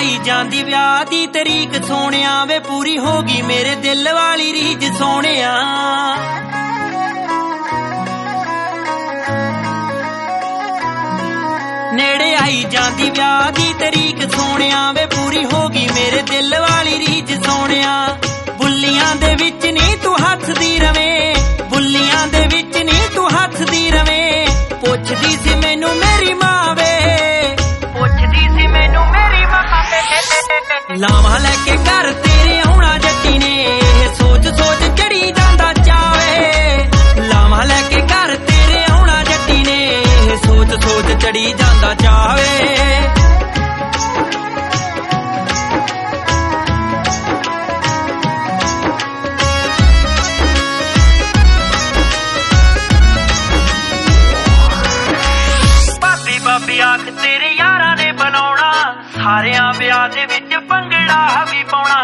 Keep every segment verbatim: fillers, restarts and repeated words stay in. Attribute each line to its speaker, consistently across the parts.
Speaker 1: आई जांदी ब्याह दी तरीक सोनिया वे पूरी होगी मेरे दिल वाली रीज सोनिया। नेड़े आई जांदी ब्याह दी तरीक सोनिया वे पूरी होगी मेरे दिल वाली रीज सोनिया। बुल्लियां दे विच नी तू हसदी रवे, बुल्लियां दे विच नी तू हसदी रवे। पुछदी सी मैनू मेरी मां वे, पुछदी सी मैनू मेरी मां वे। लावा लैके घर तेरे आउणा जट्टी ने सोच सोच चढ़ी जांदा चावे। लावा लैके घर तेरे आउणा जट्टी ने सोच सोच चढ़ी जांदा चावे। बाबी आख तेरे यारां ने बनाउणा सारियां ब्याह दे विच भंगड़ा भी पाउणा।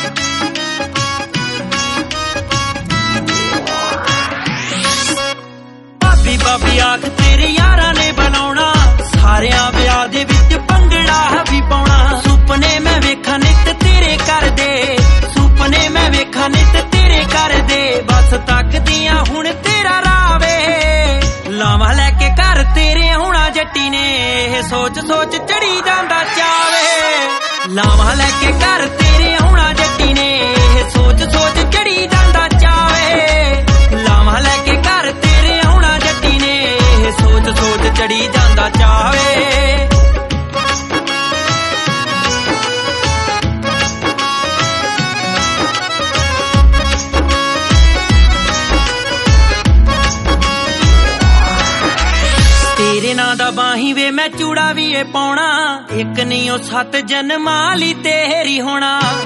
Speaker 1: बाबी बाबी आख तेरे यारां ने बनाउणा सारियां ब्याह दे विच भंगड़ा भी पाउणा। सुपने मैं वेखां नित तेरे करदे, सुपने मैं वेखां नित तेरे करदे। बस तकदियां हुण तेरा रावे। लावा लैके घर तेरे आउणा जट्टी ने सोच सोच चढ़ी जांदा चावे। लावा लैके घर तेरे आउणा जट्टी ने सोच सोच चढ़ी जांदा चावे। लावा लैके घर तेरे आउणा जट्टी ने सोच सोच चढ़ी जांदा चावे। तेरे नां दा बाही वे मैं चूड़ा भी ए पाउणा। एक नहीं ओ सत जन्मां ली तेरी होना।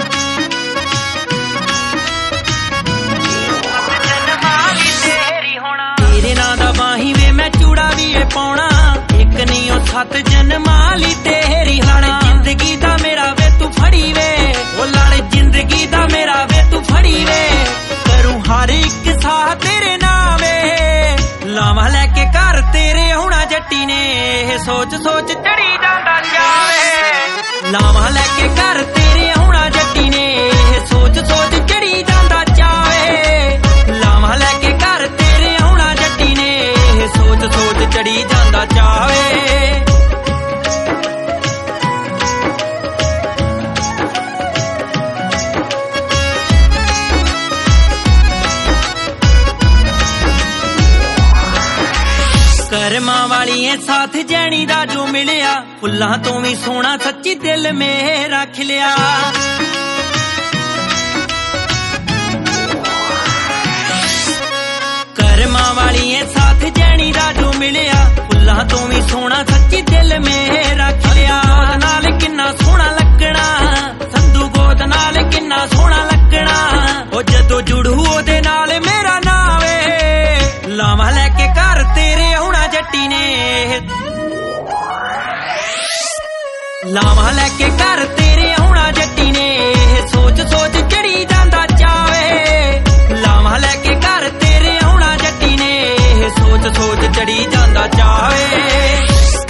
Speaker 1: तेरे नां दा बाही वे मैं चूड़ा भी ए पाउणा। एक नहीं ओ सत जन्मां ली तेरी होना। जिंदगी दा मेरा वे तू फड़ी वे, ओ लड़ जिंदगी दा मेरा वे तू फड़ी वे। करूं हर एक साह तेरे नाम वे। लावा लैके घर तेरे आउणा जट्टी ने सोच सोच चढ़ी जांदा चावे। लावा लैके घर तेरे आउणा जट्टी ने सोच सोच चढ़ी जांदा चावे। लावा लैके घर तेरे आउणा जट्टी ने सोच सोच चढ़ी जांदा चावे। करमां वालिए साथ जैनी दा जो मिलिया। फुल्लां तो भी सोहना सच्ची दिल मेरा खिलिया। करमां वालिए साथ जैनी दा जो मिलिया। फुल्लां तो भी सोहना सच्ची दिल मेरा खिलिया। नाल किन्ना सोहना लगना संधू गोद नाल किन्ना सोहना लगना। ओ जदों जुड़ू ओदे नाल मेरा नाम वे। लावा लैके घर तेरे आउणा जट्टी ने, लावा लैके घर तेरे आउणा जट्टी ने सोच सोच चढ़ी जांदा चावे। लावा लैके घर तेरे आउणा जट्टी ने सोच सोच चढ़ी जांदा चावे।